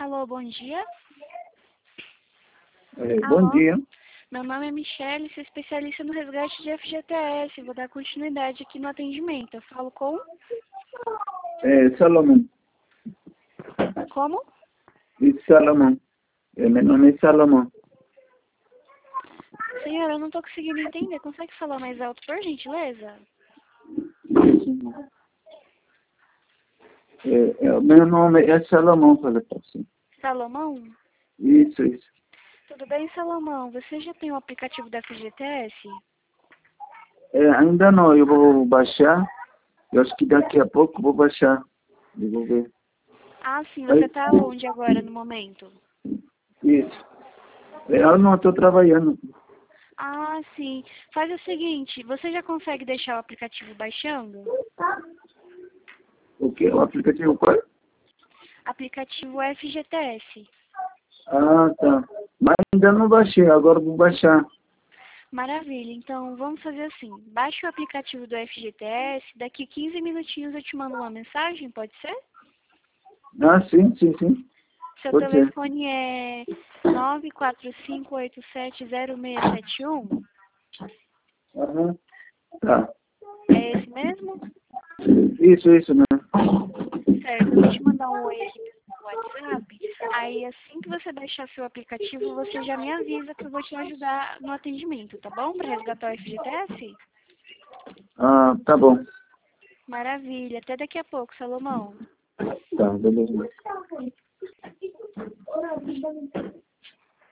Alô, bom dia. Bom Alô? dia. Meu nome é Michele, sou especialista no resgate de FGTS. Vou dar continuidade aqui no atendimento. Eu falo com... Salomão. Como? Salomão. Meu nome é Salomão. Senhora, eu não estou conseguindo entender. Consegue falar mais alto, por gentileza? Meu nome é Salomão, falei para você. Salomão? Isso. Tudo bem, Salomão? Você já tem o aplicativo da FGTS? Ainda não, eu vou baixar. Eu acho que daqui a pouco vou baixar. Eu vou ver. Ah, sim. Você está onde agora, no momento? Isso. Eu não estou trabalhando. Ah, sim. Faz o seguinte, você já consegue deixar o aplicativo baixando? O que? O aplicativo qual? Aplicativo FGTS. Ah, tá. Mas ainda não baixei, agora vou baixar. Maravilha. Então, vamos fazer assim. Baixe o aplicativo do FGTS. Daqui 15 minutinhos eu te mando uma mensagem, pode ser? Ah, sim. Seu Pode ser. telefone é 945870671? Aham. Tá. É esse mesmo? Isso mesmo. Certo, eu vou te mandar um oi aqui no WhatsApp. Aí, assim que você baixar seu aplicativo, você já me avisa que eu vou te ajudar no atendimento, tá bom? Para resgatar o FGTS? Ah, tá bom. Maravilha. Até daqui a pouco, Salomão. Tá, beleza.